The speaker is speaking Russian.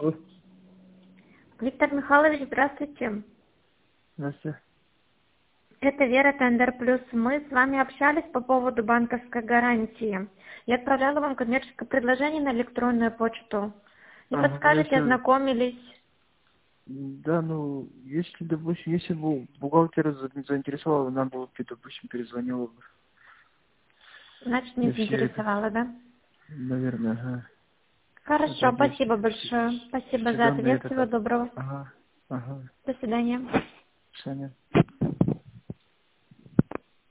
Алло. Виктор Михайлович, здравствуйте. Здравствуйте. Это Вера Тендер Плюс. Мы с вами общались по поводу банковской гарантии. Я отправляла вам коммерческое предложение на электронную почту. Не Ага, подскажете, ознакомились? Да, ну, если, допустим, если бы бухгалтер заинтересовал, нам бы, допустим, перезвонила бы. Значит, не Я все это, заинтересовала, да? наверное, ага. А Хорошо, так я спасибо большое. Спасибо все за данные ответ. это Всего как. доброго. Ага, ага. До свидания. Саня.